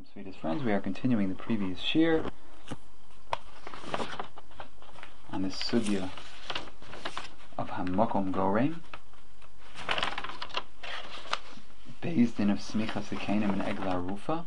Sweetest friends, we are continuing the previous shir on this sugya of Hamakom Goreim, based in of Smicha Sekenim and Egla Rufa.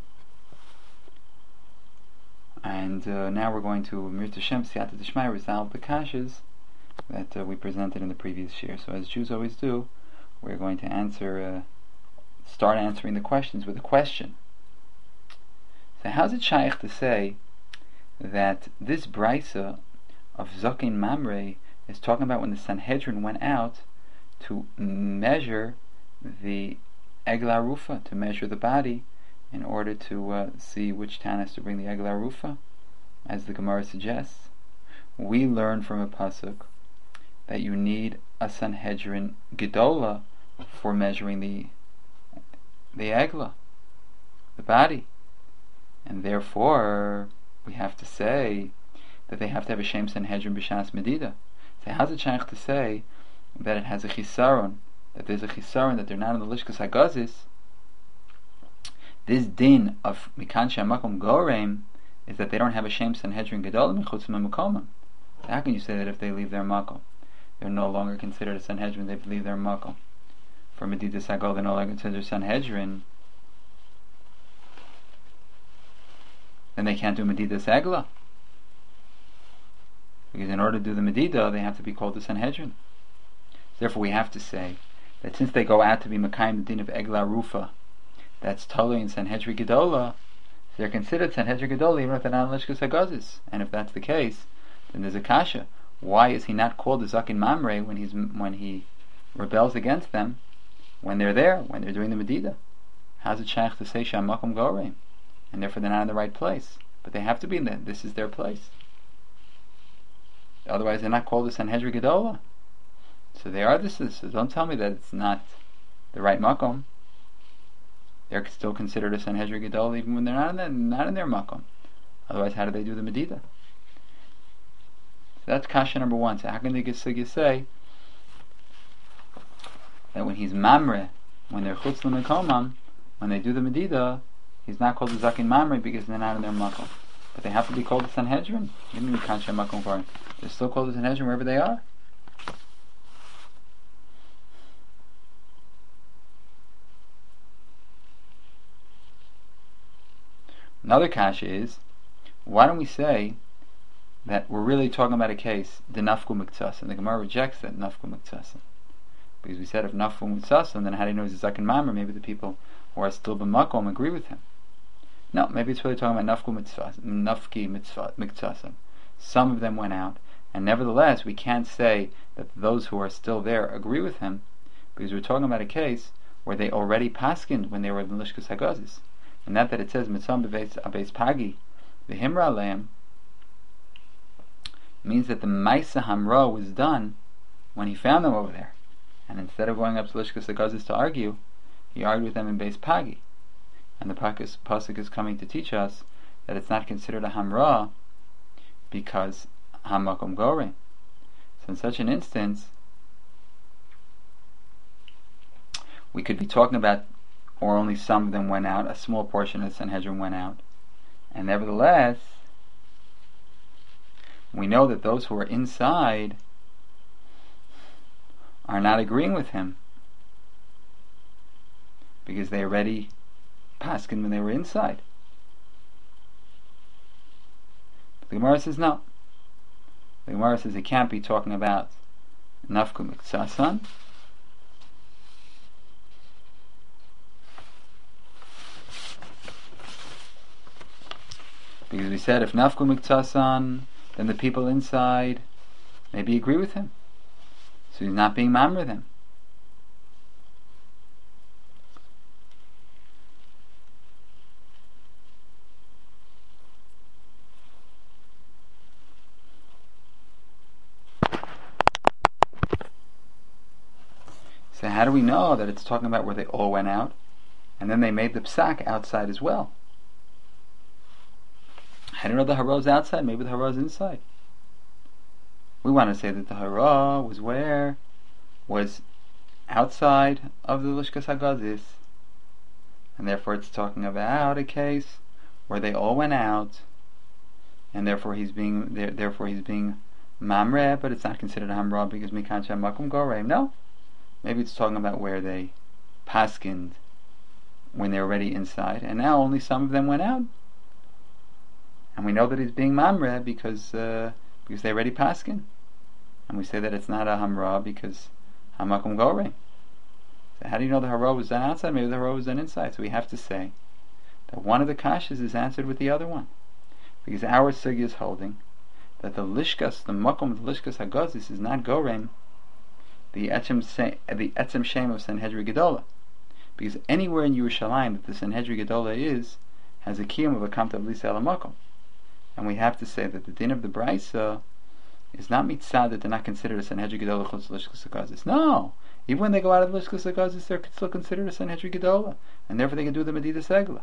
And now we're going to Mirta Shem Siyata Dishmai resolve the kashas that we presented in the previous shir. So as Jews always do, we're going to start answering the questions with a question. So how's it shaykh to say that this brisa of Zakin Mamre is talking about when the Sanhedrin went out to measure the Egla Rufa, to measure the body, in order to see which town has to bring the Egla Rufa, as the Gemara suggests? We learn from a pasuk that you need a Sanhedrin Gedola for measuring the Egla, the body. And therefore, we have to say that they have to have a Shem Sanhedrin B'Shas Medida. So how's it shaykh to say that it has a chisaron, that there's a chisaron, that they're not in the Lishkas HaGazis? This din of Mikan Shemakom Goreim is that they don't have a Shem Sanhedrin Gedolim Mechutz Memukomim. How can you say that if they leave their makom, they're no longer considered a Sanhedrin, they leave their makom? For Medidas HaGol, they're no longer considered Sanhedrin. Then they can't do Medidas Egla, because in order to do the Medida, they have to be called the Sanhedrin. Therefore, we have to say that since they go out to be Makayim the din of Egla Rufa, that's totally in Sanhedrin Gedola, they're considered Sanhedrin Gedola even if they're not in Lishkas HaGazis. And if that's the case, then there's a kasha. Why is he not called the Zakin Mamre when he rebels against them, when they're there, when they're doing the Medida? How's it shaykh to say Shamakom Goreim? And therefore they're not in the right place. But they have to be in there. This is their place. Otherwise they're not called the Sanhedrin Gedola. So they are this. So don't tell me that it's not the right makom. They're still considered a Sanhedrin Gedola even when they're not in their makom. Otherwise, how do they do the Medida? So that's kasha number one. So how can the Gesugya say that when he's mamre, when they're chutz l'mekomam, when they do the Medida, he's not called the Zakin Mamre because they're not in their makom? But they have to be called the Sanhedrin. They're still called the Sanhedrin wherever they are. Another kasha is, why don't we say that we're really talking about a case, the nafku miktsas, and the Gemara rejects that nafku miktsas, because we said if nafku miktsas, then how do you know he's a Zakin Mamre? Maybe the people who are still b'makom agree with him. No, maybe it's really talking about nafki miktsas. Some of them went out, and nevertheless we can't say that those who are still there agree with him, because we're talking about a case where they already paskined when they were in the Lishkas HaGazis. And that it says mitzam bebeis pagi the himra aleim means that the Maisa Hamra was done when he found them over there, and instead of going up to Lishkas HaGazis to argue, he argued with them in Beis Pagi. And the pasuk is coming to teach us that it's not considered a Hamra because Hamakom Goreim. So in such an instance, we could be talking about, or only some of them went out, a small portion of the Sanhedrin went out, and nevertheless we know that those who are inside are not agreeing with him because they already paskin when they were inside. But the Gemara says no. The Gemara says it can't be talking about nafku miktsasan, because we said if nafku miktsasan, then the people inside maybe agree with him, so he's not being mamre them. So how do we know that it's talking about where they all went out, and then they made the psak outside as well? I don't know the hara's outside, maybe the hara's inside. We want to say that the hara was where? Was outside of the Lishkas HaGazis. And therefore it's talking about a case where they all went out, and therefore he's being mamre, but it's not considered a hamra because mikan shemakom goreim. No, maybe it's talking about where they paskind when they're already inside, and now only some of them went out, and we know that he's being mamre because they already paskin, and we say that it's not a hamra because hamakom goreim. So how do you know the hara was done outside? Maybe the hara was done inside. So we have to say that one of the kashas is answered with the other one, because our sugya is holding that the lishkas, the makom of the lishkas hagazis, is not goreim the etzem shem of Sanhedrin Gedola, because anywhere in Yerushalayim that the Sanhedrin Gedola has a kiyum of a kamta of lisa el makom, and we have to say that the din of the brisa is not mitzad that they're not considered a Sanhedrin Gedola chutz lishkas hagazis. No, even when they go out of the lishkas hagazis, they're still considered a Sanhedrin Gedola, and therefore they can do the medida segla.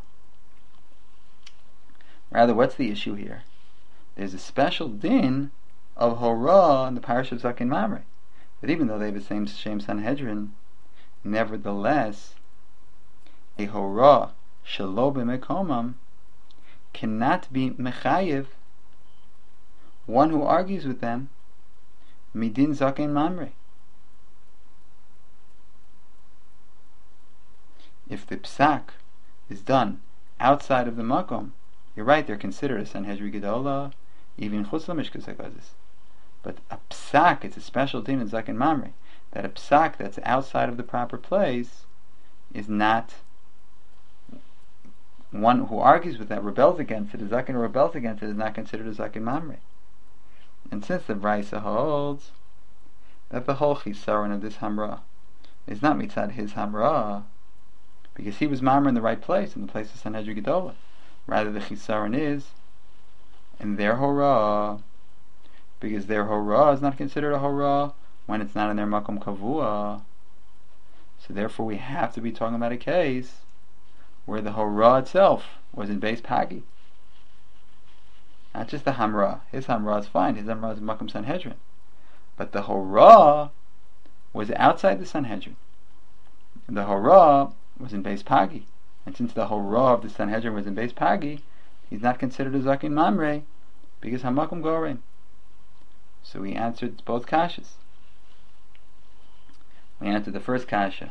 Rather, what's the issue here? There's a special din of hora in the parish of Zakin Mamre, that even though they have the same Shem Sanhedrin, nevertheless, a hora shelo b'mekomam cannot be mechayev one who argues with them midin Zakin Mamre. If the psak is done outside of the makom, you're right, they're considered a Sanhedrin Gedola, even chutz lemishkas hagazis. But a psak, it's a special din in Zakin Mamre, that a psak that's outside of the proper place is not, one who argues with that, rebels against it, a Zakin who rebels against it is not considered a Zakin Mamre. And since the Brisa holds that the whole chisaron of this hamra is not mitzad his hamra, because he was mamre in the right place, in the place of Sanhedrin Gedola, rather the chisaron is in their hora, because their hora is not considered a hora when it's not in their makom kavua. So therefore we have to be talking about a case where the hora itself was in base pagi, not just the hamra. His hamra is fine, his hamra is makom Sanhedrin, but the hora was outside the Sanhedrin. The hora was in base pagi, and since the hora of the Sanhedrin was in base pagi, he's not considered a Zakin Mamre because hamakom goreim. So we answered both kashas. We answered the first kasha,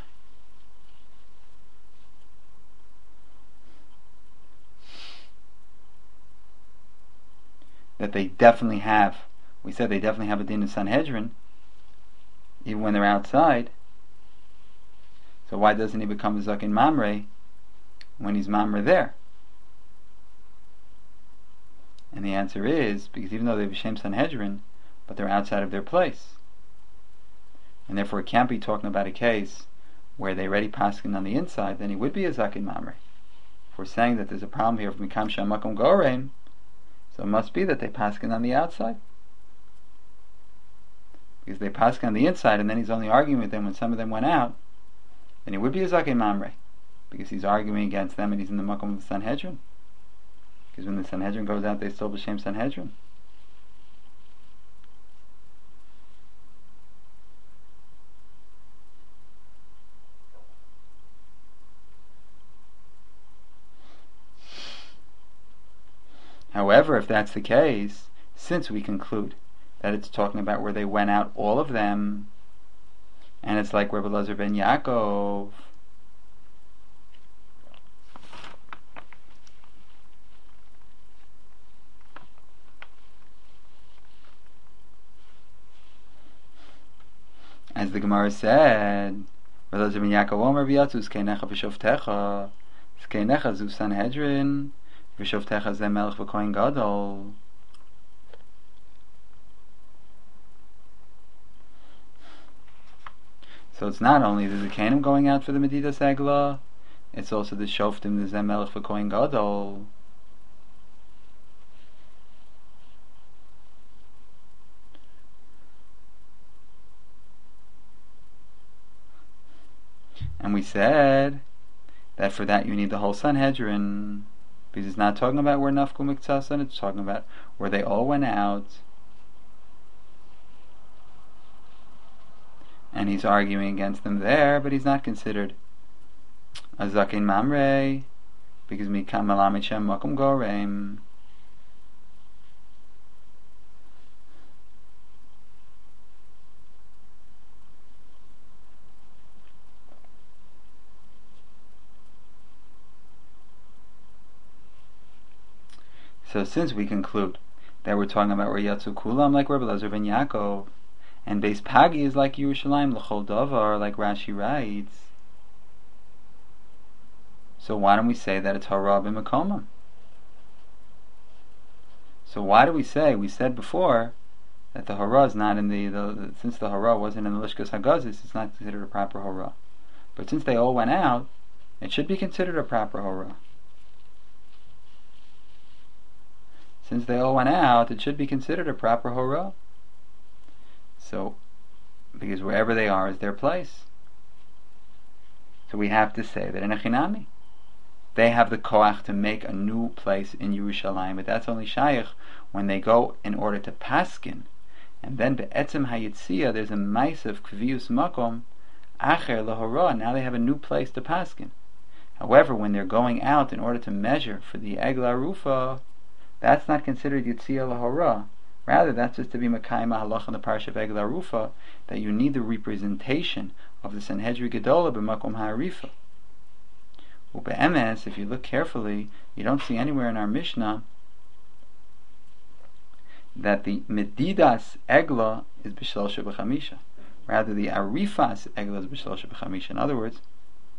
that they definitely have, we said they definitely have a din of Sanhedrin even when they're outside. So why doesn't he become a Zakin Mamre when he's Mamre there? And the answer is because even though they have a Shem Sanhedrin, but they're outside of their place, and therefore it can't be talking about a case where they already paskin on the inside, then he would be a Zakin Mamre. If we're saying that there's a problem here of Mikam Shamakom Goreim, so it must be that they paskin on the outside, because they paskin on the inside and then he's only arguing with them when some of them went out, then he would be a Zakin Mamre, because he's arguing against them and he's in the makom of the Sanhedrin. Because when the Sanhedrin goes out, they still b'shem Sanhedrin. However, if that's the case, since we conclude that it's talking about where they went out, all of them, and it's like Rebbe Elazar ben Yaakov, as the Gemara said, Rebbe Elazar ben Yaakov Omer b'yatzu skeinecha v'shovtecha, skeinecha zu Sanhedrin v'shovtecha ze melech v'kohen gadol. So it's not only the Zekanim going out for the Medida Segla, it's also the Shoftim, the Zem Melech for Kohen Gadol. And we said that for that you need the whole Sanhedrin, because it's not talking about where Nafku Miktasan, it's talking about where they all went out. And he's arguing against them there, but he's not considered a Zakin Mamre because mikam malamed shem makom gorem. So since we conclude that we're talking about Riyatzu Kulam like Rebbe Lezer ben Yaakov, and Beis Pagi is like Yerushalayim l'chol davar, like Rashi writes, so why don't we say that it's hara b'makomam? So why do we say, we said before that the hara is not in the since the hara wasn't in the Lishkas Hagazis, it's not considered a proper hara. But since they all went out, it should be considered a proper hara. Since they all went out, it should be considered a proper hora. So, because wherever they are is their place. So we have to say that in a chinami, they have the koach to make a new place in Yerushalayim, but that's only shaykh when they go in order to paskin. And then be'etzem hayitzia, there's a maisa of kvius makom, acher lahora, now they have a new place to paskin. However, when they're going out in order to measure for the egla rufa, that's not considered Yitzia Lahora. Rather, that's just to be Makayim Halach in the Parsha of Egla Rufa, that you need the representation of the Sanhedrin Gedola b'Makom Ha'arifa. Ube'emes, if you look carefully, you don't see anywhere in our Mishnah that the Medidas Egla is B'Shlosha B'Chamisha. Rather, the Arifas Egla is B'Shlosha B'Chamisha. In other words,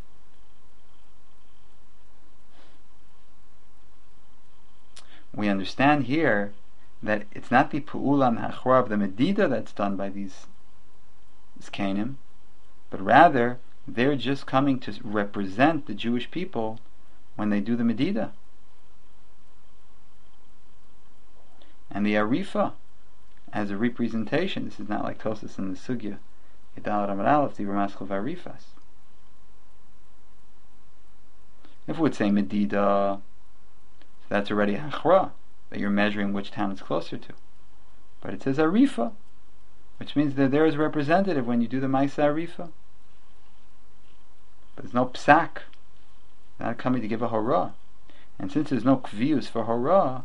we understand here that it's not the Pu'ulam Hachra of the Medida that's done by these Zkanim, but rather they're just coming to represent the Jewish people when they do the Medida. And the Arifa as a representation, this is not like Tosas in the Sugya, Yedal Ramad Aleph, the Ramaskal Arifas. If we would say Medida, that's already hachra, that you're measuring which town it's closer to. But it says arifa, which means that there is representative when you do the Maisa arifa. But there's no psak, not coming to give a hora. And since there's no kvius for hora,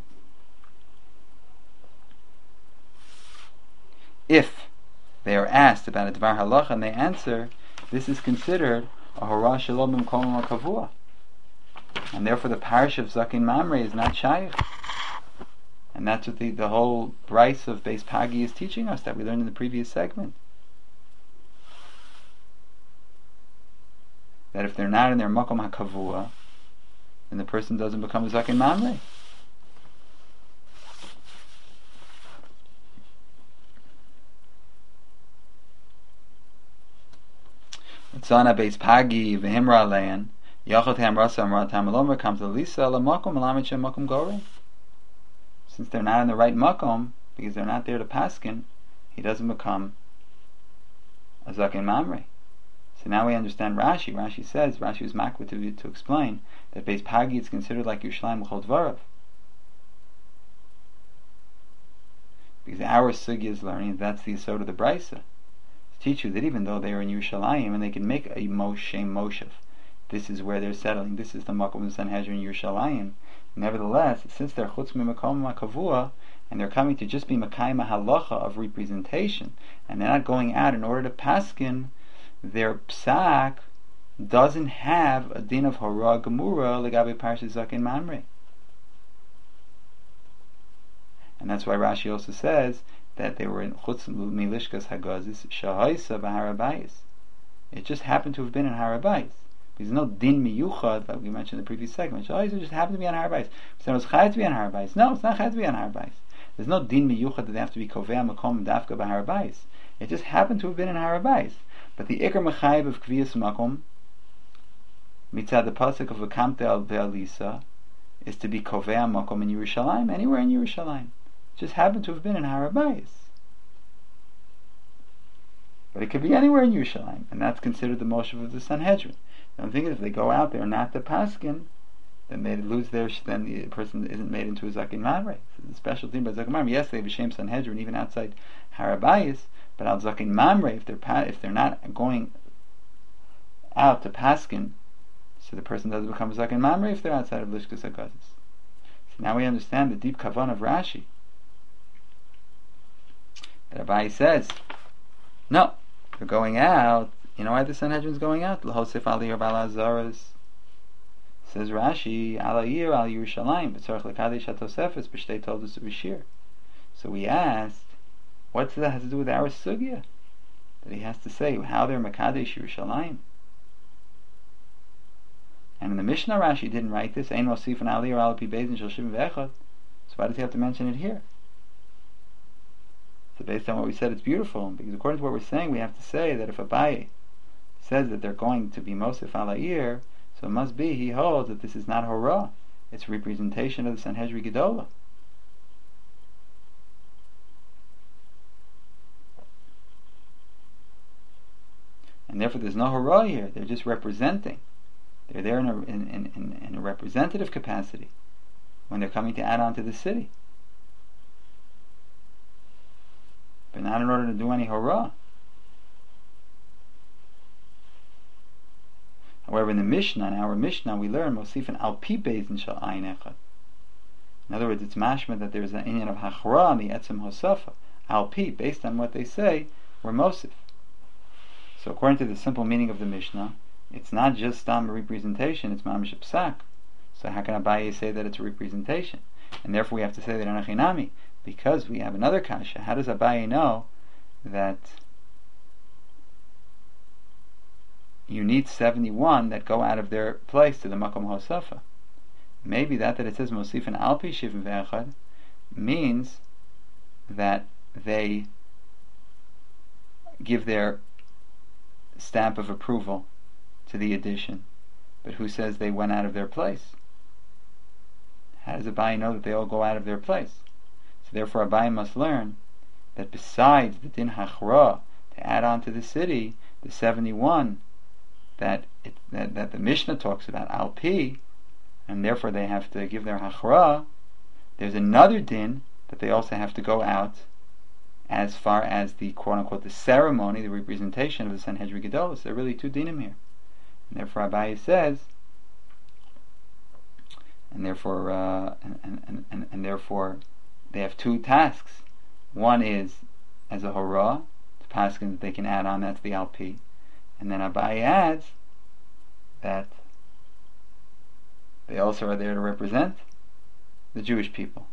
if they are asked about a dvar halacha and they answer, this is considered a hora shalom b'mkom kavua. And therefore the parish of Zakin Mamre is not shaykh. And that's what the whole Bryce of Beis Pagi is teaching us, that we learned in the previous segment. That if they're not in their Makom HaKavua, then the person doesn't become a Zakin Mamre. Tzana Beis Pagi v'Himra Alein Yachot Hamrasa Amrat Hamalomar comes to Lisa La Makom Malamed Shem Makom Gorei. Since they're not in the right Makom, because they're not there to paskin, he doesn't become a Zakin Mamre. So now we understand Rashi. Rashi says, Rashi was makwa to explain that Beis Pagi is considered like Yerushalayim L'chol Dvarav. Because our Sugya is learning, that's the Yesod of the Brisa, to teach you that even though they are in Yerushalayim and they can make a Moshev, this is where they're settling, this is the Makom of Sanhedrin Yerushalayim, nevertheless, since they're Chutz Mimakom Makavua, and they're coming to just be Makayim Halacha of representation, and they're not going out in order to paskin, their psak doesn't have a din of Hora Gemura Legabe Parshas Zakin Mamre. And that's why Rashi also says that they were in Chutz Milishkas Hagazis Shahaisa B'Harabayis. It just happened to have been in Harabayis. There's no din miyuchad like we mentioned in the previous segment. Shahaisa just happened to be on Harabayis. So it was chayat to be on Harabayis. No, it's not chayat to be on Harabayis. There's no din miyuchad that they have to be kovea makom dafka b'Harabayis. It just happened to have been in Harabayis. But the ikar mechayiv of kviyas makom mitzad the pasuk of v'kamte al ve'alisa is to be kovea makom in Yerushalayim, anywhere in Yerushalayim. It just happened to have been in Harabayis. But it could be anywhere in Yerushalayim, and that's considered the moshev of the Sanhedrin. The thing is, if they go out there not the paskin, then they lose their. Then the person isn't made into a zakin mamre. So the special thing about zakin mamre, yes, they have a shem Sanhedrin even outside Harabayis, but al zakin mamre, if they're not going out to paskin so the person doesn't become a Zaken Mamre if they're outside of Lishkas HaKazis. So now we understand the deep kavan of Rashi. That Abaye says, no, they're going out. You know why the Sanhedrin's going out? L'hosef al Yir Bal Azaras. Says Rashi, Al Yir Al Yerushalayim B'tzorach L'kadesh HaTosefes B'shtei Toldos U'B'shir. So we asked, what's that has to do with our sugya? That he has to say how they're Makadesh Yerushalayim. And in the Mishnah, Rashi didn't write this. Ein Mosif an Ali or Al Pi Beis Din Shel Shivim Ve'echad. So why does he have to mention it here? So based on what we said, it's beautiful, because according to what we're saying, we have to say that if Abaye says that they're going to be Mosif al Ha'ir, so it must be he holds that this is not Horah, it's representation of the Sanhedrin Gedolah. And therefore there's no Horah here, they're just representing. They're there in a representative capacity when they're coming to add on to the city. But not in order to do any Horah. However, in the Mishnah, in our Mishnah, we learn Mosifan al pi beis din shel ayin echad. In other words, it's mashma that there's an inyan of hachra on the etzem hosafa. Al pi, based on what they say, we're Mosif. So according to the simple meaning of the Mishnah, it's not just a representation, it's mamish psak. So how can Abaye say that it's a representation? And therefore we have to say that anachinami, because we have another kasha. How does Abaye know that you need 71 that go out of their place to the Makom Hosafa? Maybe that it says Mosif and Alpi Shivim Ve'echad means that they give their stamp of approval to the addition. But who says they went out of their place? How does Abaye know that they all go out of their place? So therefore Abaye must learn that besides the Din Hachra, to add on to the city, the 71 that the Mishnah talks about, Al Pi, and therefore they have to give their Hachra, there's another Din that they also have to go out as far as the quote-unquote the ceremony, the representation of the Sanhedrin Gedolos. There are really two dinim here. And therefore Abaye says, and therefore they have two tasks. One is as a hora, to paskin that they can add on, that's the Alpi. And then Abaye adds that they also are there to represent the Jewish people.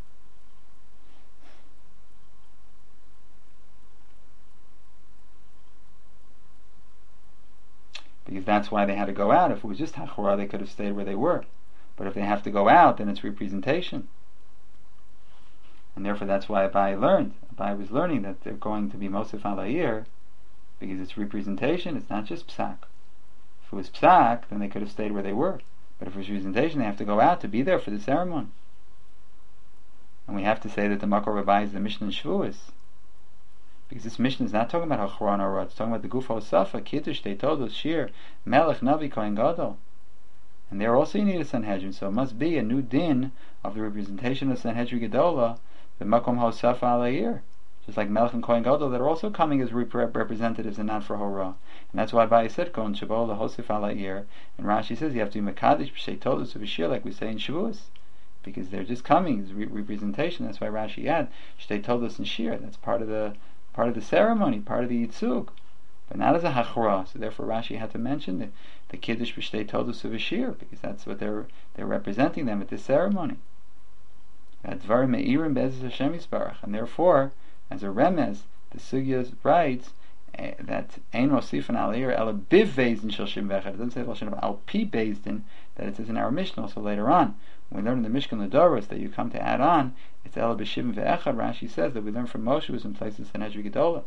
Because that's why they had to go out. If it was just Hachora, they could have stayed where they were. But if they have to go out, then it's representation. And therefore that's why Abaye learned. Abaye was learning that they're going to be Mosif al Ha'ir, because it's representation, it's not just Psak. If it was Psak, then they could have stayed where they were. But if it was representation, they have to go out to be there for the ceremony. And we have to say that the Makor Abaye is the Mishnah in Shavuos. Because this Mishnah is not talking about Hachra and Hora, it's talking about the Gufo Safa, Kiddush, Teitodos, Shir, Melech, Navi, Kohen Gadol. And there also you need a Sanhedrin, so it must be a new din of the representation of Sanhedrin Gedola, the Makom Hosafa al Ha'ir. Just like Melech and Kohen Gadol that are also coming as representatives and not for Hora. And that's why Abaye said, Kohen Shabbat LaHosif al Ha'ir. And Rashi says you have to be Mekadesh, B'Sheitodos, B'Shir, like we say in Shavuos. Because they're just coming as representation. That's why Rashi had Shteitodos and Shir. That's part of the ceremony, part of the Yitzug, but not as a Hachra. So therefore Rashi had to mention the Kiddush B'Shtei Todos of Ashir, because that's what they're representing them at this ceremony. And therefore, as a remez, the Sugya writes that Ein Mosifan al Ha'ir Ela Biv Beis Din Shel Shivim Ve'echad. It doesn't say Al Pi Beis Din, that it says in our Mishnah also later on. When we learn in the Mishkan Ladoros that you come to add on, it's Ela B'Shivim Ve'echad. Rashi says that we learn from Moshe was in places Sanhedrin Gedolah.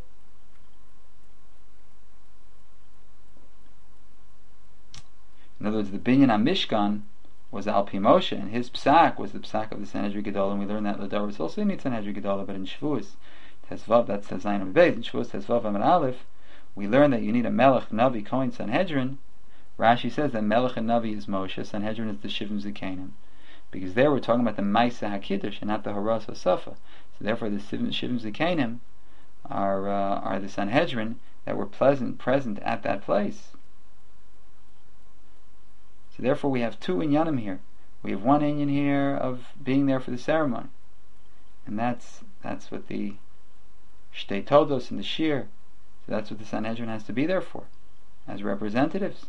In other words, the Binyan HaMishkan was Al Pi Moshe, and his Psak was the Psak of the Sanhedrin Gedolah, and we learn that Ladoros also needs Sanhedrin Gedolah, but in Shavuos, Tesvav, that's Tezayin Amud Beis, in Shavuos, Tesvav Amud Aleph, we learn that you need a Melech, Navi, Kohen, Sanhedrin. Rashi says that Melech and Navi is Moshe, Sanhedrin is the Shivim Zikanim. Because there we're talking about the Maisa HaKiddush and not the Horas HaSafa. So therefore the Shivim Zikanim are the Sanhedrin that were present at that place. So therefore we have two inyanim here. We have one inyan here of being there for the ceremony, and that's what the Shtei Todos and the Shir, so that's what the Sanhedrin has to be there for, as representatives.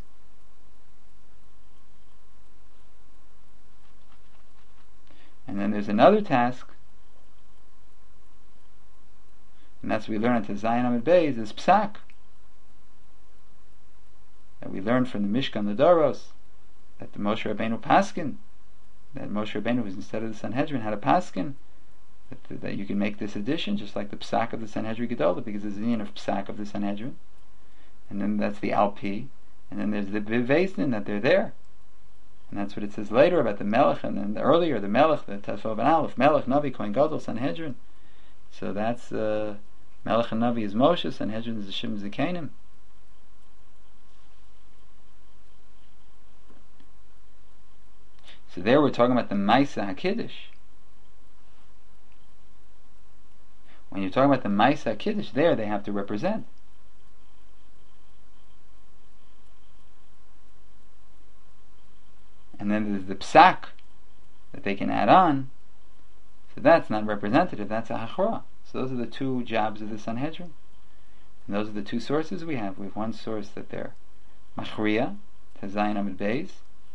And then there's another task, and that's what we learn at the Zayin Amid Beis, is Psak, that we learn from the Mishkan, the Doros, that the Moshe Rabbeinu Paskin, that Moshe Rabbeinu was instead of the Sanhedrin had a Paskin, that you can make this addition, just like the Psak of the Sanhedrin Gedolah, because there's the union of Psak of the Sanhedrin, and then that's the Alpi, and then there's the Vivezdin, that they're there, and that's what it says later about the Melech, and then earlier the Melech, the Tesvav and Aleph, Melech, Navi, Kohen Gadol, Sanhedrin. So that's Melech and Navi is Moshe, Sanhedrin is the Shim Zikanim. So there we're talking about the Maisa HaKiddush. When you're talking about the Maisa HaKiddush, there they have to represent. And then there's the Psak that they can add on. So that's not representative, that's a Hachra. So those are the two jobs of the Sanhedrin. And those are the two sources we have. We have one source that they're Machriya, Tazayin Amid Beis,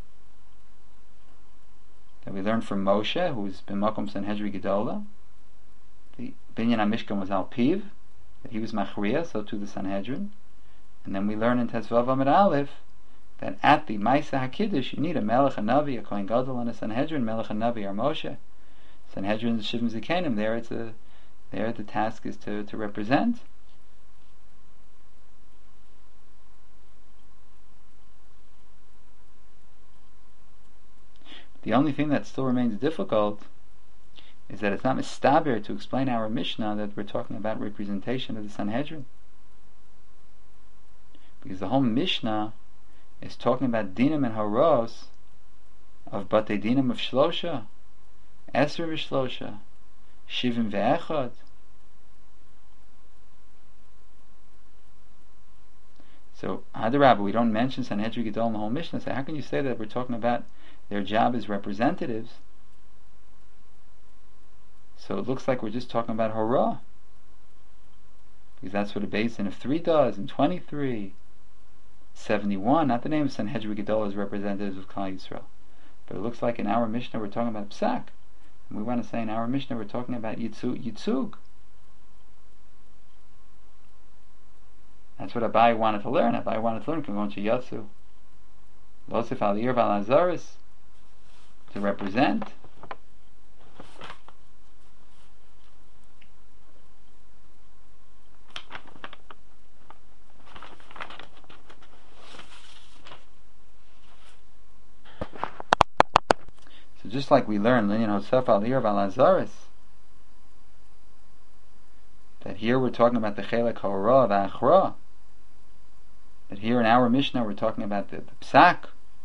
that we learned from Moshe, who's been Makom Sanhedrin Gedolah. The Binyan HaMishkan was Alpiv, that he was Machriya, so too the Sanhedrin. And then we learn in Tesvav Amid Aleph that at the Maisa HaKiddush you need a Melech, a Navi, a Kohen Gadol, and a Sanhedrin. Melech and Navi are Moshe. Sanhedrin is Shivim Zikanim. There the task is to represent. The only thing that still remains difficult is that it's not mistaber to explain our Mishnah that we're talking about representation of the Sanhedrin. Because the whole Mishnah is talking about dinim and haros of batei dinim of shlosha, esr v'shlosha, shivim ve'echad. So, Hadarabba, we don't mention Sanhedrin Gedol in the whole Mishnah. So how can you say that we're talking about their job as representatives? So it looks like we're just talking about hora, because that's what a basin of 3 does, and 23, 71, not the name of Sanhedrin Gedol as representatives of Klal Yisrael. But it looks like in our Mishnah we're talking about Psak. And we want to say in our Mishnah we're talking about Yitzug. That's what Abai wanted to learn. Abai wanted to learn from going to Yatsu. Losif Aliyah Valazaris, to represent. So just like we learned, Linyan Hosef Aliyah Valazaris, that here we're talking about the Chelek Hora, the Achra. That here in our Mishnah we're talking about the Psak.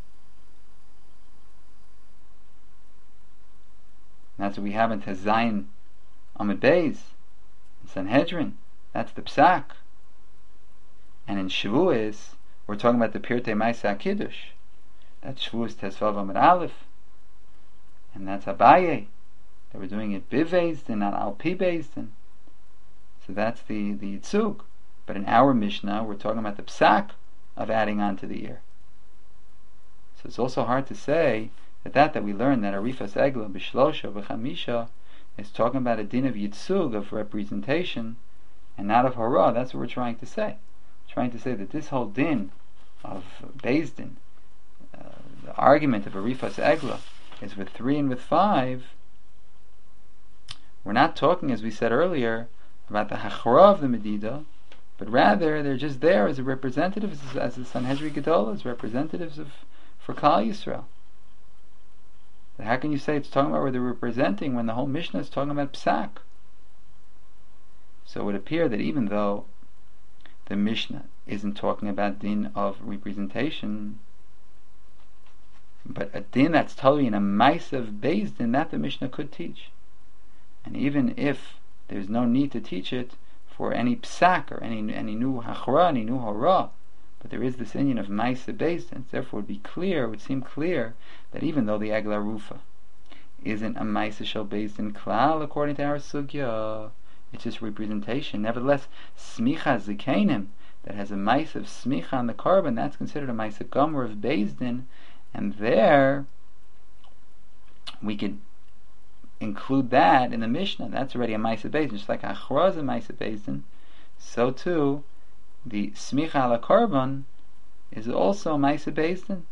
And that's what we have in Tezayin Amid Beis, in Sanhedrin. That's the Psak. And in Shavuos we're talking about the Pirtei Maisa HaKiddush. That's Shavuos Tesvav Amid Aleph. And that's Abaye. That we're doing it Bivezdin, not Alpi Bezdin. So that's the Yitzug. But in our Mishnah, we're talking about the Psak of adding on to the ear. So it's also hard to say that we learned that Arifas Egla, Bishlosha, B'chamisha, is talking about a din of Yitzug, of representation, and not of Hora. That's what we're trying to say. We're trying to say that this whole din of Bezdin, the argument of Arifas Egla, is with 3 and with 5. We're not talking, as we said earlier, about the Hachra of the Medida, but rather they're just there as a representative, as the Sanhedrin Gedol, as representatives for Klal Yisrael. But how can you say it's talking about where they're representing when the whole Mishnah is talking about Psak? So it would appear that even though the Mishnah isn't talking about din of representation, but a din that's totally in a Ma'asav based din, that the Mishnah could teach. And even if there's no need to teach it for any Psak or any new Hachra, any new Hora, but there is this inyan of Maisa Beis Din. Therefore, it would seem clear that even though the Egla Rufa isn't a Maisa Shel Beis Din Klal according to our Sugya, it's just representation. Nevertheless, Smicha Zikanim, that has a Maisa of Smicha on the carbon, that's considered a Maisa Gomer of Beis Din, and there we could include that in the Mishnah. That's already a Maisa Beis Din, just like Achra is a Maisa Beis Din. So too, the Smicha ala Korban is also a Maisa Beis Din,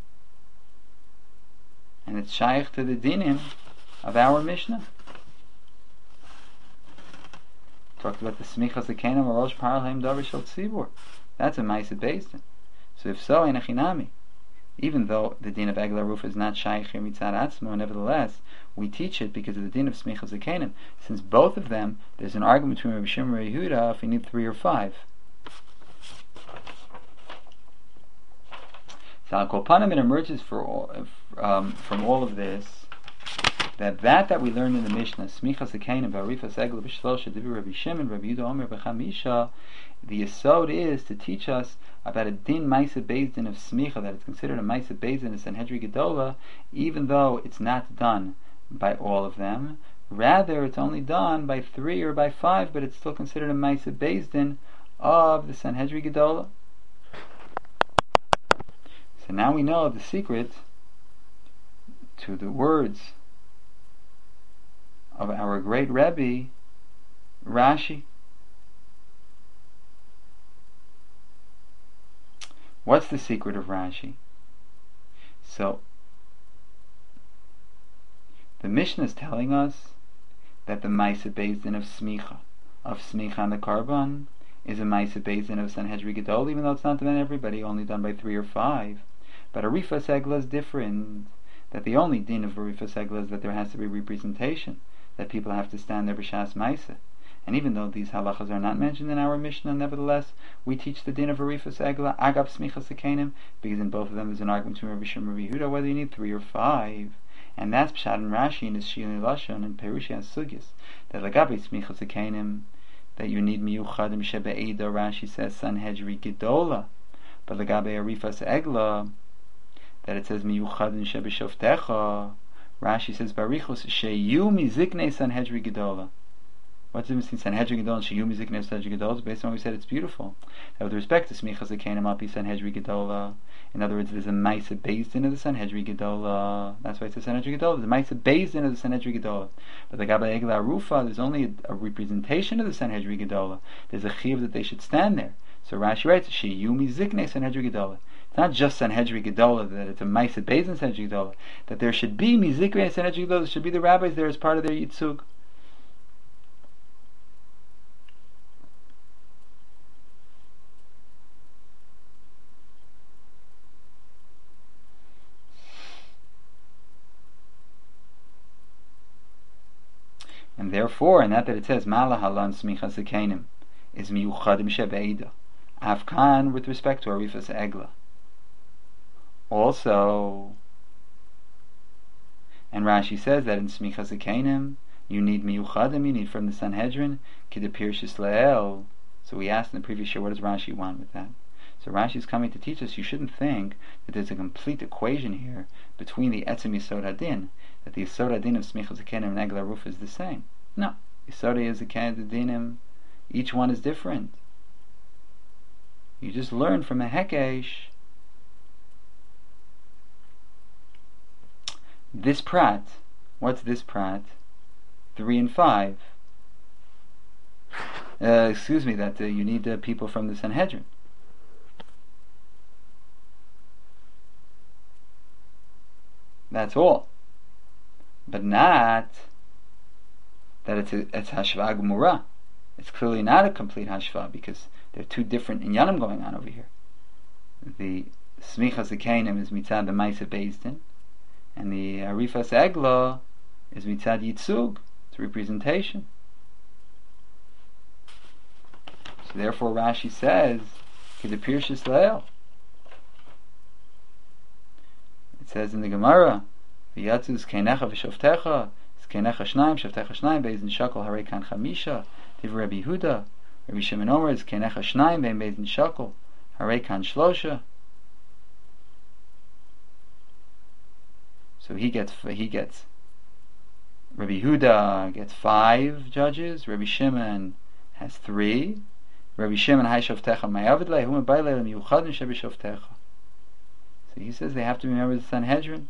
and it's shaykh to the dinim of our Mishnah. Talked about the Smicha Zekanim Rosh Paralheim Davar Shel Tzibur. That's a Maisa Beis Din. So if so, in a Chinami, even though the din of Egla Rufa is not shaykh here mitzad atzmo, nevertheless we teach it because of the din of Smicha Zekanim. Since both of them, there's an argument between Rabbi Shimon and Rabbi Yehuda if we need 3 or 5. So Al Kol Panim, it emerges from all of this that we learned in the Mishnah, Smicha Zekanim V'Arifas Egla B'Shlosha Divrei Rabbi Shimon Rabbi Yehuda Omer B'Chamisha. The yesod is to teach us about a din Maisa Beis Din of Smicha, that it's considered a Maisa Beis Din of Sanhedrin Gedola, even though it's not done by all of them. Rather, it's only done by 3 or by 5, but it's still considered a Maisa Beis Din of the Sanhedrin Gedola. So now we know the secret to the words of our great Rebbe, Rashi. What's the secret of Rashi? So, the Mishnah is telling us that the Maisa Beis Din of Smicha on the Karban, is a Maisa Beis Din of Sanhedrin Gedol, even though it's not done by everybody, only done by 3 or 5. But Arifas Egla is different. That the only din of Arifas Egla is that there has to be representation, that people have to stand there b'shas Maisa. And even though these halachas are not mentioned in our Mishnah, nevertheless, we teach the din of Arifas Egla, Agav Smicha Sekenim, because in both of them there's an argument between Rabbi Shimon and Rabbi Yehuda whether you need 3 or 5. And that's Pshat and Rashi in his Shili Lashon and Perushi and Sugyas, that Lagabi Smicha Sekenim, that you need Miyuchadim Shebe'eda, Rashi says Sanhedri Gedola. But Lagabi Arifas Egla, that it says Miyuchadim Shebeshoftecha, Rashi says Barichos Sheyu Mizikne Sanhedri Gedola. What's the difference between Sanhedrin Gedol and Sheyu Mizikne Sanhedri Gedola? Based on what we said, it's beautiful. Now, with respect to Smicha Zekanim Api Sanhedri Gedola, in other words, there's a Maisa Beis Din of the Sanhedri Gedola. That's why it says Sanhedri Gedola. There's a Maisa Beis Din of the Sanhedri Gedola. But the Gaba Egla Arufa, there's only a representation of the Sanhedri Gedola. There's a chiv that they should stand there. So Rashi writes, Sheyu Mizikne Sanhedri Gedola. It's not just Sanhedrin Gedola, that it's a Maisa Beis Din Sanhedrin Gedola, that there should be Mizikne Sanhedrin Gedola, there should be the rabbis there as part of their Yitzug. And therefore, and that it says Mala Halan Smicha Zekanim is Miyuchadim Shebe'eda, Afkan with respect to Arifas Egla. Also, and Rashi says that in Smicha Zekanim you need Miyuchadim, you need from the Sanhedrin, Kidapir Shislael. So we asked in the previous year, what does Rashi want with that? So Rashi is coming to teach us you shouldn't think that there's a complete equation here between the Etzem Yisod Hadin, that the Yisod Hadin of Smicha Zekanim and Egla Ruf is the same. No. Yisod Hadinim, each one is different. You just learn from a Hekesh. This Prat, what's this Prat? 3 and 5. That you need people from the Sanhedrin. That's all. But not that it's Hashva Gemura. It's clearly not a complete Hashva, because there are 2 different inyanim going on over here. The Smicha Zekanim is mitzad the Maisa Beis Din, and the Arifas Egla is mitzad Yitzug. It's representation. So therefore Rashi says, Kedapir Shislael. It says in the Gemara, V'yatzu zkenecha v'shoftecha, zkenecha shnaim, shoftecha shnaim, beis din shakol harei kan chamisha, divrei Rabbi Yehuda, Rabbi Shimon Omer, zkenecha shnaim, beis din shakol, Harekan Shlosha. So he gets Rabbi Huda gets 5 judges. Rabbi Shimon has 3. Rabbi Shimon Hay Shoftecha Mayavidle Hu Mebayle Miyuchadim Shebi Shoftecha. So he says they have to be members of the Sanhedrin.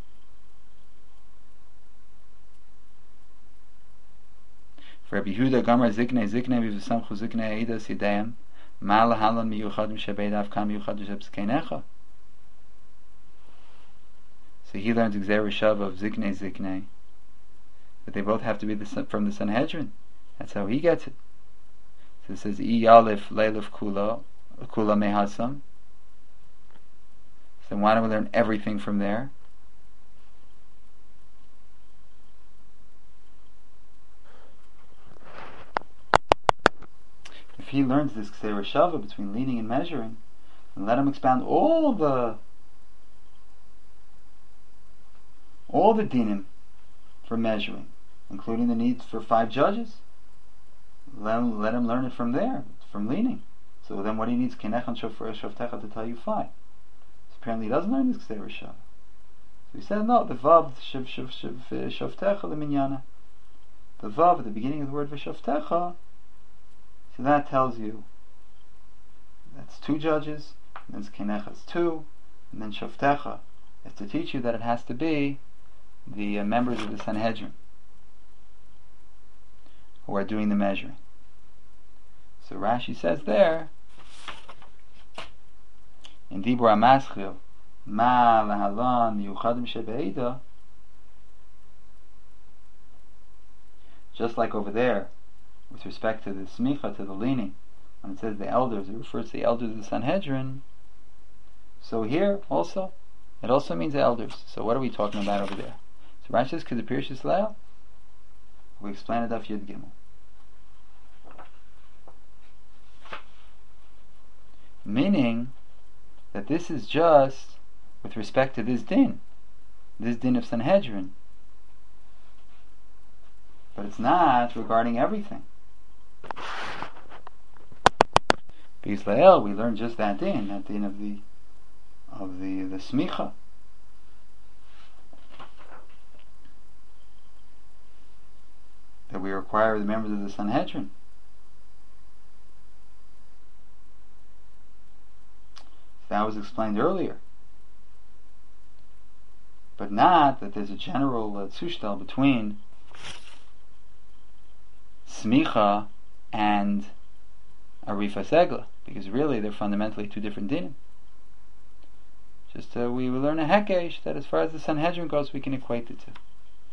For Rabbi Huda Gamar Ziknei Vivusamchu Ziknei Eidas Yidayim Ma'ala Halan Miyuchadim Shebedav Kam Miyuchadim Shebskeinecha. So he learns Gzei Rishav of Ziknei, but they both have to be from the Sanhedrin. That's how he gets it. So it says I Yalif Leilif Kula Mehasam. So why don't we learn everything from there? If he learns this Gzei Rishav between leaning and measuring, and let him expound all the dinim for measuring, including the need for 5 judges. Let him learn it from there, from leaning. So then what he needs, Kenechan Shoftecha, to tell you 5. So apparently he doesn't learn this Gzei Rishav. So he said, no, the Vav Shoftecha L'Minyana. The Vav at the beginning of the word V'Shoftecha, so that tells you that's 2 judges, and then Kenechan is 2, and then Shoftecha is to teach you that it has to be the members of the Sanhedrin who are doing the measuring. So Rashi says there in Dibur HaMaschil Ma lahalan miyuchadim shebeida, just like over there with respect to the smicha, to the leaning, when it says the elders, it refers to the elders of the Sanhedrin. So here also it also means elders. So what are we talking about over there? So Rashi says, Kedapir Shisleil, we explain it off Yud Gimel. Meaning that this is just with respect to this din of Sanhedrin. But it's not regarding everything. B'Yisrael, we learn just that din of the smicha. That we require the members of the Sanhedrin. That was explained earlier. But not that there's a general tzushtel between smicha and arifa segla, because really they're fundamentally 2 different dinim. Just we will learn a hekesh that as far as the Sanhedrin goes, we can equate the 2.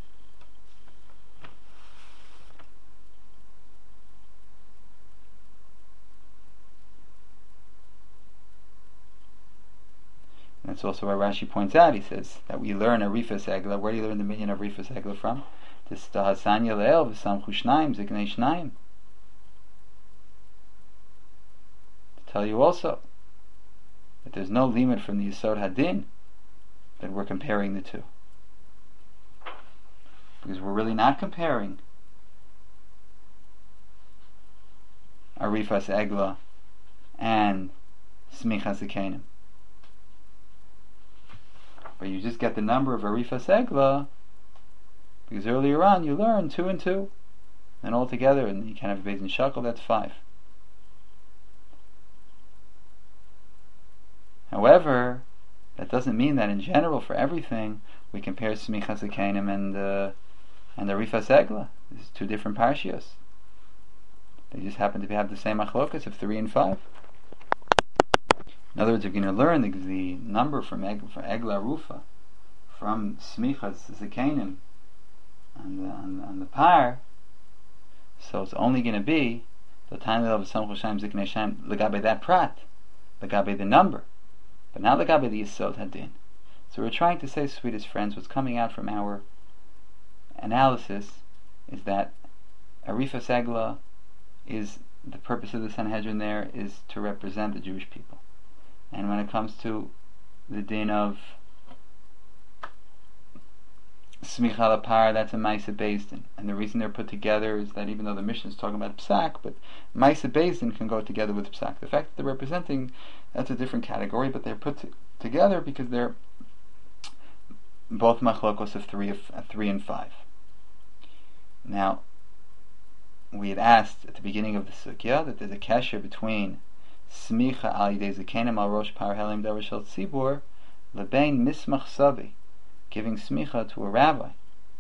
That's also why Rashi points out, he says, that we learn Arifa Segla. Where do you learn the minion of Arifa Segla from? This is the Hasanya Le'el v'samchu shnayim, ziknei shnayim. To tell you also that there's no limit from the Yisod Hadin that we're comparing the 2. Because we're really not comparing Arifa Segla and Smicha Zikanim. But you just get the number of Arifa Segla, because earlier on you learn 2 and 2, and all together, and you can have a Beis in Shakel, that's 5. However, that doesn't mean that in general for everything we compare Smicha Zikanim and Arifa Segla. These 2 different parshios. They just happen to have the same achlokas of 3 and 5. In other words, you're going to learn the number from Egla Rufa, from Smichas Zikanim and the par. So it's only going to be the time of Samchul Shem Ziknei Shem legabe that prat, legabe the number, but not legabe the Yisod Hadin. So we're trying to say, sweetest friends, what's coming out from our analysis is that Arifa Segla is the purpose of the Sanhedrin. There is to represent the Jewish people. And when it comes to the din of Smicha Lapar, that's a Maisa Beis Din. And the reason they're put together is that even though the Mishnah is talking about Psak, but Maisa Beis Din can go together with Psak. The fact that they're representing, that's a different category, but they're put together because they're both machlokos of 3 and 5. Now, we had asked at the beginning of the sugya that there's a kesher between Smicha al yidei zakenim al rosh par helim davar shel tzibur lebein mismach savi, giving smicha to a rabbi.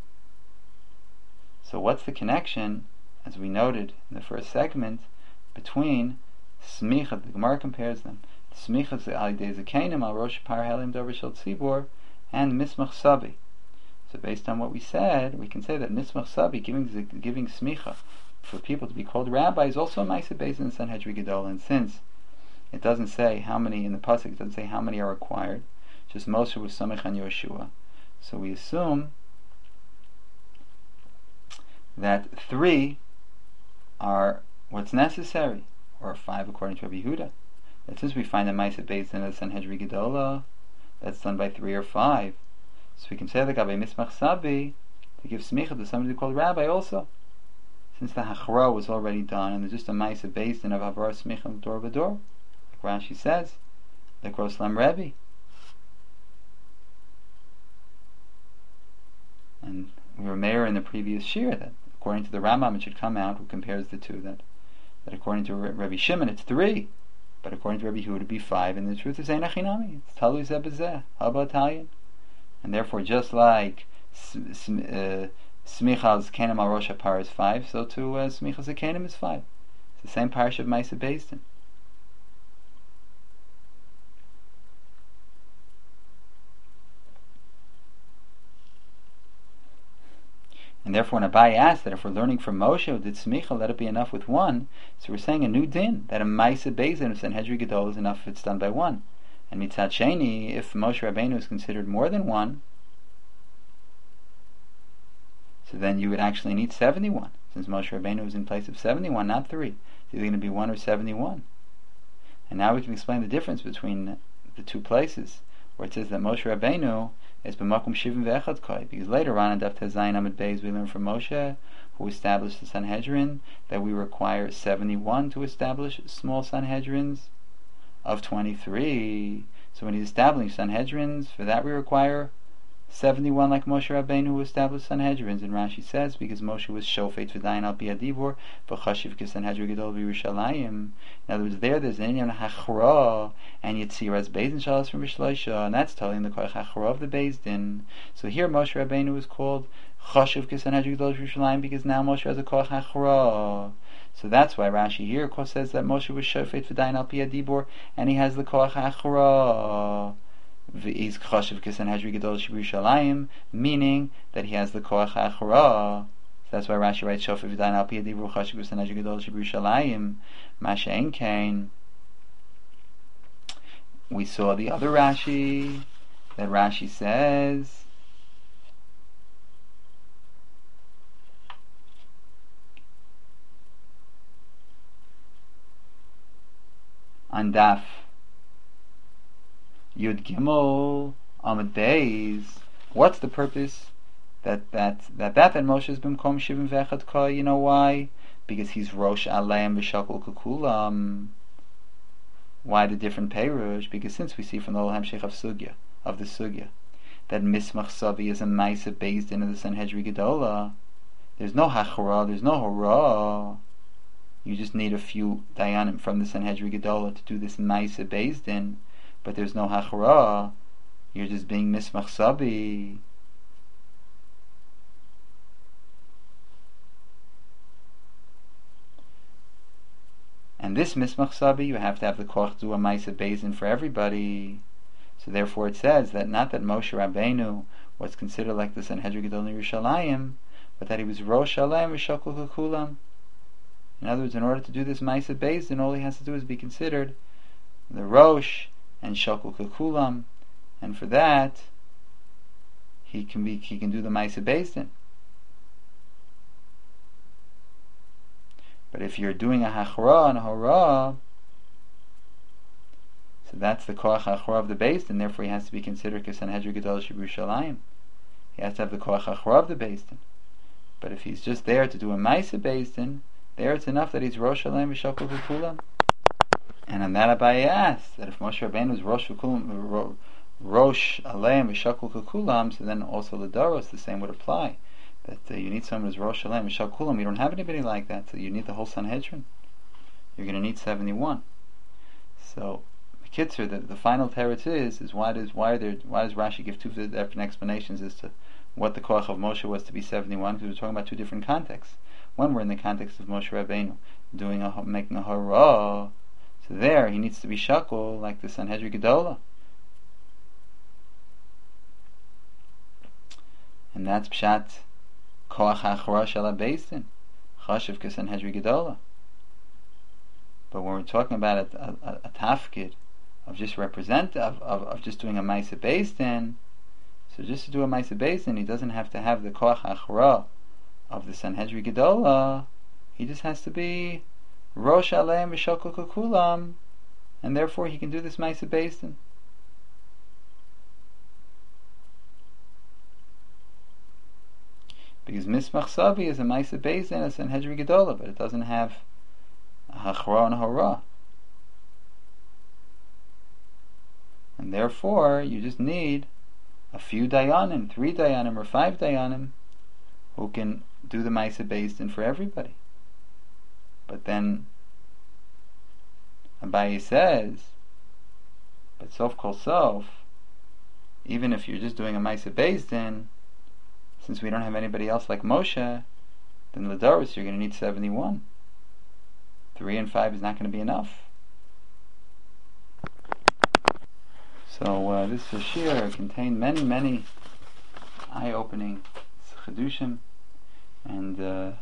So what's the connection, as we noted in the first segment, between smicha, the Gemara compares them, smicha al yidei zakenim al rosh par helim davar shel tzibur, and mismach savi. So based on what we said, we can say that mismach savi, giving smicha for people to be called rabbi, is also a Maisa Beis in the Sanhedrin Gedol. And since it doesn't say how many in the pasuk, it doesn't say how many are required, just Moshe was Samech on Yoshua, so we assume that 3 are what's necessary, or 5 according to Rabbi Yehuda. That since we find a Maisa Beis in the Sanhedrin Gedola, that's done by 3 or 5. So we can say that Gabe Mismach Sabi, to give smicha to somebody called rabbi also. Since the hachra was already done, and there's just a Maisa Beis Din of Havara Smicha Dor V'Dor, like Rashi says, like Roslam Rebbe. And we were mayor in the previous shir that according to the Rambam it should come out, who compares the two, that according to Rabbi Shimon it's 3, but according to Rabbi Yehuda it'd be 5, and the truth is Einachinami. It's Talui Zeh B'Zeh, Haba Italian. And therefore, just like Smicha's Kenim al Rosh HaPar is 5, so too Smicha's Kenim is 5. It's the same parish of Maisa Beis Din. And therefore, when Abai asked that if we're learning from Moshe who did Smicha, let it be enough with 1, so we're saying a new din, that a Maisa Beis Din of Sanhedrin Gedol is enough if it's done by 1. And mitzad sheni, if Moshe Rabbeinu is considered more than 1, so then you would actually need 71, since Moshe Rabbeinu is in place of 71, not 3. It's either going to be 1 or 71. And now we can explain the difference between the two places, where it says that Moshe Rabbeinu is b'makom shivim ve'echad koi, because later on in Daf Tezayin Amud Beis we learn from Moshe, who established the Sanhedrin, that we require 71 to establish small Sanhedrins of 23. So when he's establishing Sanhedrins, for that we require 71 like Moshe Rabbeinu who established Sanhedrins. And Rashi says, because Moshe was shofet v'dayin al pi adibur v'chashiv k'Sanhedrin Gedol v'Yerushalayim. In other words, there's an inyan hachra and yitziras Beis Din shalos from Bishloisha, and that's telling the koich hachra of the Beis Din. So here Moshe Rabbeinu is called chashiv k'Sanhedrin Gedol v'Yerushalayim because now Moshe has a koich hachra. So that's why Rashi here, of course, says that Moshe was shofet v'dayin al pi adibur, and he has the koach hachra. V'is chashiv k'Sanhedrin Gedol sheb'Yerushalayim, meaning that he has the koach hachra. So that's why Rashi writes shofet v'dayin al pi adibur chashiv k'Sanhedrin Gedol sheb'Yerushalayim. Masha ein kain. We saw the other Rashi, that Rashi says on Daf Yud Gimel Amud Beis, what's the purpose that Moshe has been Kom Shivim Vechad Ka? You know why? Because he's Rosh Aleim V'Shakol Kukulam. Why the different Perush? Because since we see from the whole Hemshech of the Sugya, that Mismach Savi is a Maisa Beis Din of the Sanhedrin Gedola, there's no Hachara, there's no Hara. You just need a few Dayanim from the Sanhedrin Gedola to do this Maisa Beis Din, but there's no Hachara. You're just being Mismach Sabi. And this Mismach Sabi, you have to have the Koch do a Maisa Beis Din for everybody. So therefore it says that not that Moshe Rabbeinu was considered like the Sanhedrin Gedol in Yerushalayim, but that he was Rosh Aleim V'Shakol Kukulam. In other words, in order to do this Maisa Beis Din, all he has to do is be considered the Rosh and Shakul Kukulam, and for that he can do the Maisa Beis Din. But if you're doing a Hachra and a Hora, so that's the Koach Hachra of the Beis Din, therefore he has to be considered Sanhedrin Gedol sheb'Yerushalayim. he has to have the koach achra of the Beis Din. But if he's just there to do a Maisa Beis Din, there it's enough that he's Rosh Aleim V'Shakol Kulam. And on that Abaye asks that if Moshe Rabbeinu is Rosh Aleim V'Shakol Kulam, so then also L'Daros the same would apply. That you need someone who's Rosh Aleim V'Shakol Kulam. You don't have anybody like that, so you need the whole Sanhedrin. You're going to need 71. So, Kitzur, the final teretz is why does Rashi give two different explanations as to what the koach of Moshe was to be 71? Because we're talking about two different contexts. One, we're in the context of Moshe Rabbeinu making a hurrah. So there, he needs to be shakol like the Sanhedrin Gedola, and that's pshat koach achra shel Beis Din chashiv k'Sanhedrin Gedola. But when we're talking about a tafkid of just of just doing a Maisa Beis Din, so just to do a Maisa Beis Din, he doesn't have to have the koach achra of the Sanhedrin Gedola. He just has to be Rosh Aleim V'Shakol Kulam, and therefore he can do this Maisa Beis Din. Because Mismach Savi is a Maisa Beis Din, a Sanhedrin Gedola, but it doesn't have a Hachra and a Hora. And therefore, you just need a few Dayanim, 3 Dayanim or 5 Dayanim, who can do the Maisa Beis Din for everybody. But then Abaye says, but sof kol sof, even if you're just doing a Maisa Beis Din, since we don't have anybody else like Moshe, then L'Daros you're going to need 71. 3 and 5 is not going to be enough. So this Shir contained many eye-opening chedushim, and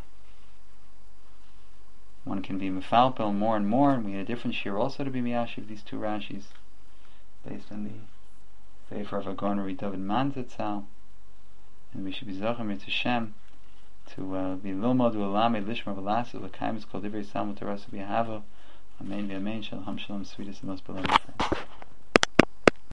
one can be mefalpel more and more. And we had a different Shir also to be miyashiv these two Rashis, based on the favor of Agonri David Manzatzal, and we should be zachem Yitz Hashem to be lilmod u'alamed lishma v'lasu l'kaimis kol divrei salmut tarasu b'yahava. Amen v'amen. Shalom shalom, sweetest and most beloved friends.